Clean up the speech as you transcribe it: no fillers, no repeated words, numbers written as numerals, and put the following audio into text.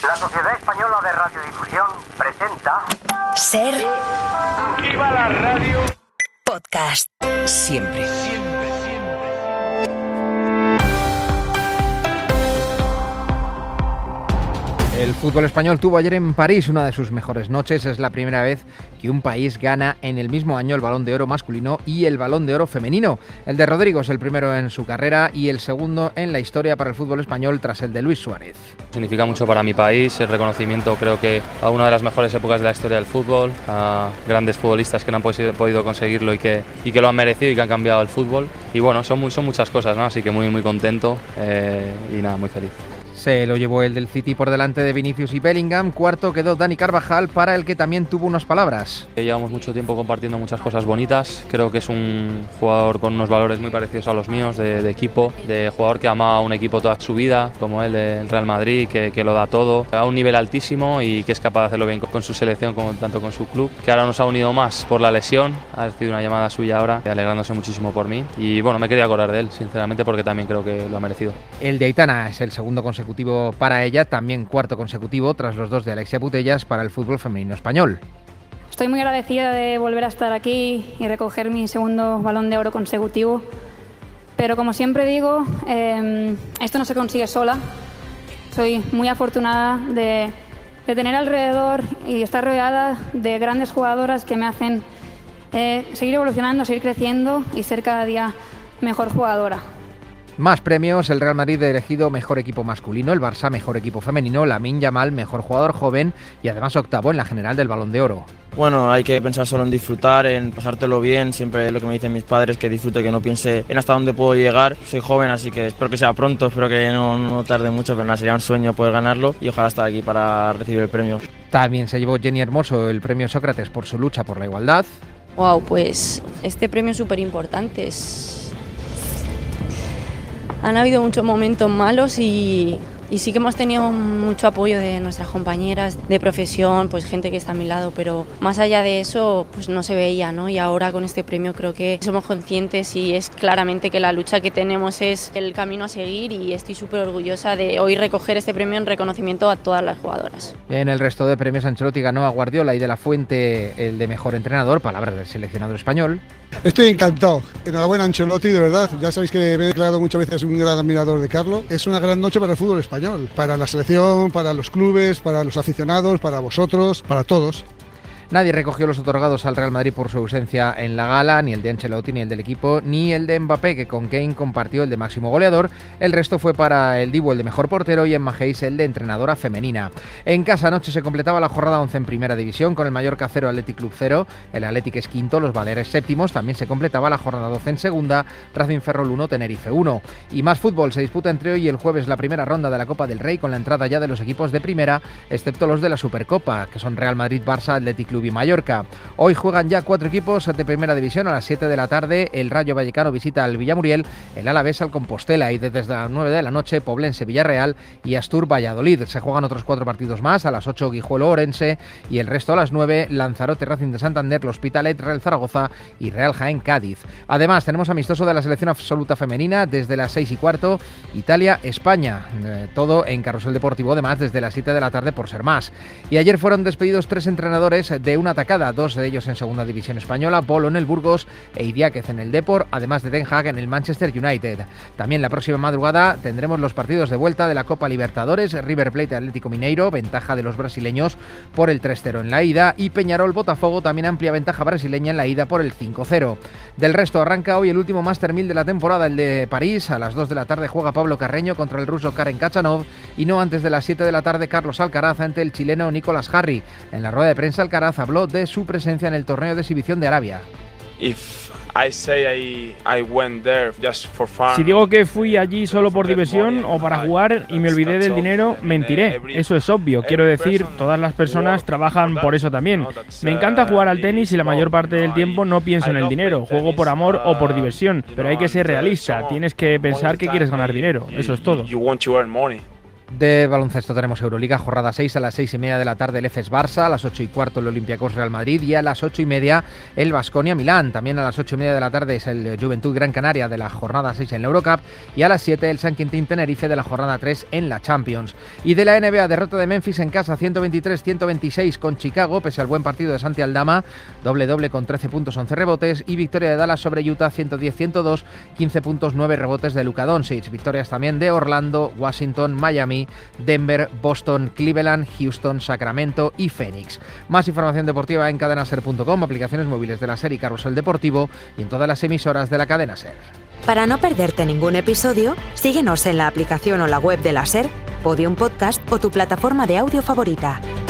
La Sociedad Española de Radiodifusión presenta Ser ¡Viva la radio! Podcast. Siempre. El fútbol español tuvo ayer en París una de sus mejores noches. Es la primera vez que un país gana en el mismo año el Balón de Oro masculino y el Balón de Oro femenino. El de Rodrigo es el primero en su carrera y el segundo en la historia para el fútbol español tras el de Luis Suárez. Significa mucho para mi país, el reconocimiento creo que a una de las mejores épocas de la historia del fútbol, a grandes futbolistas que no han podido conseguirlo y que lo han merecido y que han cambiado el fútbol. Y bueno, son muchas cosas, ¿no? Así que muy contento y nada, muy feliz. Se lo llevó el del City por delante de Vinicius y Bellingham. Cuarto quedó Dani Carvajal, para el que también tuvo unas palabras. Llevamos mucho tiempo compartiendo muchas cosas bonitas. Creo que es un jugador con unos valores muy parecidos a los míos, de equipo, de jugador que ama a un equipo toda su vida, como él, el Real Madrid, que lo da todo a un nivel altísimo y que es capaz de hacerlo bien con su selección, como tanto con su club, que ahora nos ha unido más por la lesión. Ha recibido una llamada suya ahora, alegrándose muchísimo por mí. Y bueno, me quería acordar de él, sinceramente, porque también creo que lo ha merecido. El de Aitana es el segundo consecutivo para ella, también cuarto consecutivo tras los dos de Alexia Putellas para el fútbol femenino español. Estoy muy agradecida de volver a estar aquí y recoger mi segundo Balón de Oro consecutivo, pero como siempre digo, esto no se consigue sola. Soy muy afortunada de tener alrededor y estar rodeada de grandes jugadoras que me hacen seguir evolucionando, seguir creciendo y ser cada día mejor jugadora. Más premios: el Real Madrid ha elegido mejor equipo masculino, el Barça mejor equipo femenino, Lamine Yamal mejor jugador joven y además octavo en la general del Balón de Oro. Bueno, hay que pensar solo en disfrutar, en pasártelo bien. Siempre lo que me dicen mis padres, que disfrute, que no piense en hasta dónde puedo llegar. Soy joven, así que espero que sea pronto, espero que no tarde mucho, pero nada, sería un sueño poder ganarlo y ojalá estar aquí para recibir el premio. También se llevó Jenny Hermoso el premio Sócrates por su lucha por la igualdad. Wow, pues este premio es súper importante. Han habido muchos momentos malos y sí que hemos tenido mucho apoyo de nuestras compañeras de profesión, pues gente que está a mi lado, pero más allá de eso pues no se veía, ¿no? Y ahora con este premio creo que somos conscientes y es claramente que la lucha que tenemos es el camino a seguir y estoy súper orgullosa de hoy recoger este premio en reconocimiento a todas las jugadoras. En el resto de premios, Ancelotti ganó a Guardiola y De La Fuente el de mejor entrenador, palabras del seleccionador español. Estoy encantado. Enhorabuena, Ancelotti, de verdad. Ya sabéis que me he declarado muchas veces un gran admirador de Carlo. Es una gran noche para el fútbol español, para la selección, para los clubes, para los aficionados, para vosotros, para todos. Nadie recogió los otorgados al Real Madrid por su ausencia en la gala, ni el de Ancelotti, ni el del equipo, ni el de Mbappé, que con Kane compartió el de máximo goleador. El resto fue para el Dibu, el de mejor portero, y en Mahéis el de entrenadora femenina. En casa anoche se completaba la jornada 11 en primera división, con el Mallorca 0, Athletic Club 0, el Athletic es quinto, los Baleares séptimos. También se completaba la jornada 12 en segunda, Racing Ferrol 1, Tenerife 1. Y más fútbol: se disputa entre hoy y el jueves la primera ronda de la Copa del Rey, con la entrada ya de los equipos de primera, excepto los de la Supercopa, que son Real Madrid, Barça, Athletic Club y Mallorca. Hoy juegan ya 4 equipos de primera división. A las 7 de la tarde el Rayo Vallecano visita al Villamuriel, el Alavés al Compostela y desde las 9 de la noche Poblense Villarreal y Astur Valladolid. Se juegan otros 4 partidos más: a las 8 Guijuelo Orense y el resto a las 9 Lanzarote Racing de Santander, L'Hospitalet Real Zaragoza y Real Jaén Cádiz. Además tenemos amistoso de la selección absoluta femenina desde las 6:15, Italia-España, todo en Carrusel Deportivo, además desde las 7 de la tarde por ser más. Y ayer fueron despedidos 3 entrenadores de una atacada, 2 de ellos en segunda división española, Bolo en el Burgos e Idiáquez en el Depor, además de Den Haag en el Manchester United. También la próxima madrugada tendremos los partidos de vuelta de la Copa Libertadores: River Plate Atlético Mineiro, ventaja de los brasileños por el 3-0 en la ida, y Peñarol Botafogo, también amplia ventaja brasileña en la ida por el 5-0. Del resto arranca hoy el último Master 1000 de la temporada, el de París. A las 2 de la tarde juega Pablo Carreño contra el ruso Karen Khachanov, y no antes de las 7 de la tarde Carlos Alcaraz ante el chileno Nicolás Jarry. En la rueda de prensa Alcaraz habló de su presencia en el torneo de exhibición de Arabia. Si digo que fui allí solo por diversión o para jugar y me olvidé del dinero, mentiré. Eso es obvio. Quiero decir, todas las personas trabajan por eso también. Me encanta jugar al tenis y la mayor parte del tiempo no pienso en el dinero. Juego por amor o por diversión. Pero hay que ser realista. Tienes que pensar que quieres ganar dinero. Eso es todo. De baloncesto tenemos Euroliga, jornada 6 a las 6:30 de la tarde el Efes Barça, a las 8:15 el Olympiacos Real Madrid y a las 8:30 el Baskonia Milán. También a las 8:30 de la tarde es el Juventud Gran Canaria de la jornada 6 en la Eurocup y a las 7 el San Quintín Tenerife de la jornada 3 en la Champions. Y de la NBA, derrota de Memphis en casa 123-126 con Chicago, pese al buen partido de Santi Aldama, doble con 13 puntos, 11 rebotes, y victoria de Dallas sobre Utah 110-102, 15 puntos, 9 rebotes de Luka Doncic. Victorias también de Orlando, Washington, Miami, Denver, Boston, Cleveland, Houston, Sacramento y Phoenix. Más información deportiva en cadenaser.com, aplicaciones móviles de la SER y Carrusel Deportivo y en todas las emisoras de la cadena SER. Para no perderte ningún episodio, síguenos en la aplicación o la web de la SER, Podium Podcast o tu plataforma de audio favorita.